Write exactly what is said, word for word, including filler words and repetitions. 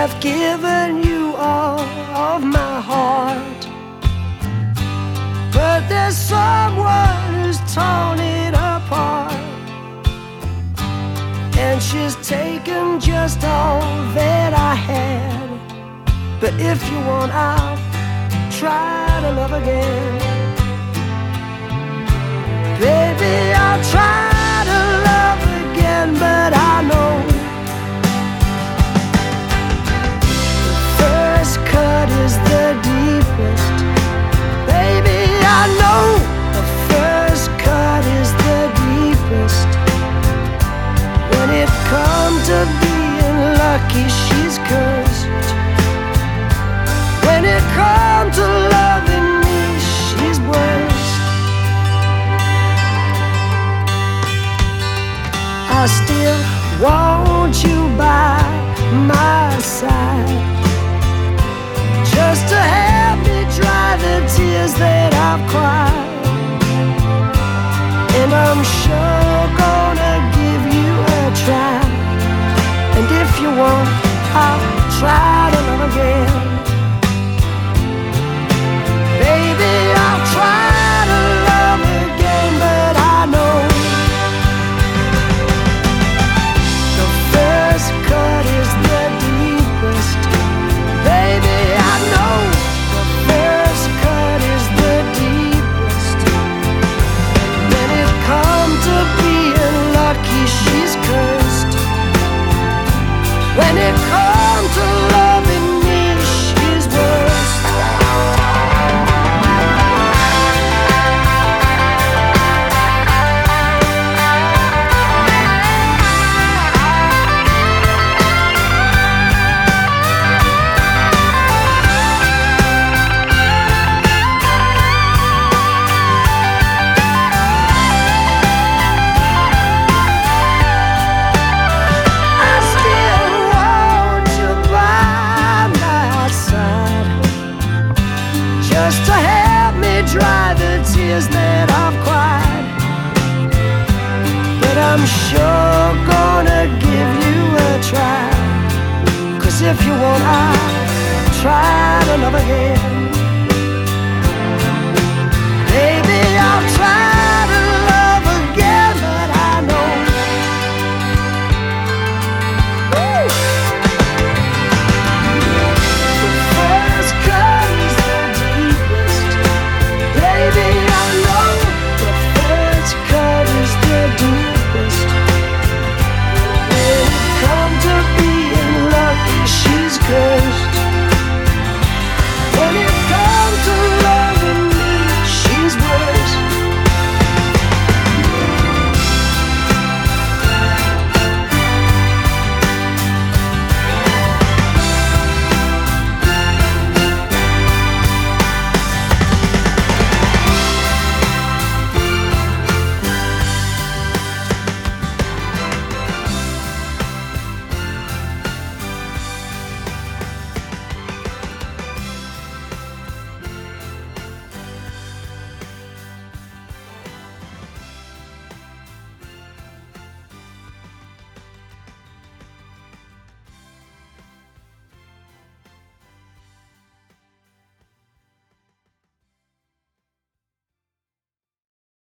have given you all of my heart, but there's someone who's torn it apart, and she's taken just all that I had. But if you want, I'll try to love again. Baby, I'll try to love again, but I know the first cut is the deepest. Baby, I know the first cut is the deepest. When it comes to being lucky, she's cursed. When it comes to loving me, she's worst. I still want you by my side, just to help me dry the tears that I've cried. And I'm sure gonna give you a try, and if you want, I'll try to love again. Baby, I'll try to love again, but I know the first cut is the deepest. Baby, I know the first cut is the deepest. When it comes to being lucky, she's cursed. When it comes to loving me, she's worst. Just to help me dry the tears that I've cried. But I'm sure gonna give you a try, 'cause if you want, I'll try to love again.